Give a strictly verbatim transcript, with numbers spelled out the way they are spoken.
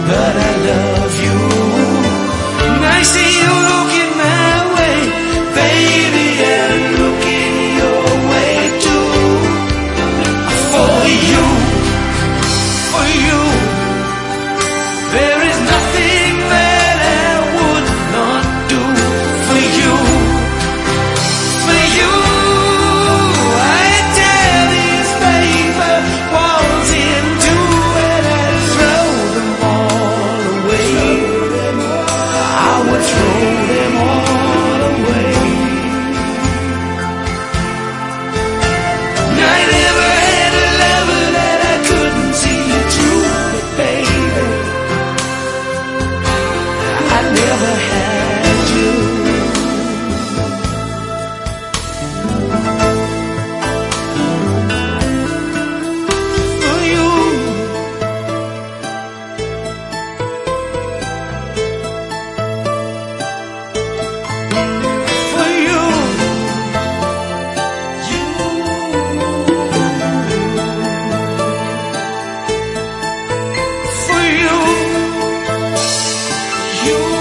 but I love you. And I see you looking my way, baby, and looking your way too. For you, for you, there is nothing that I would not do for you. For you, I tear these paper walls in two and I throw them all away. I would throw them all away. And I never had a lover that I couldn't see through, but baby, I never had you. For you, for you, you, for you, you.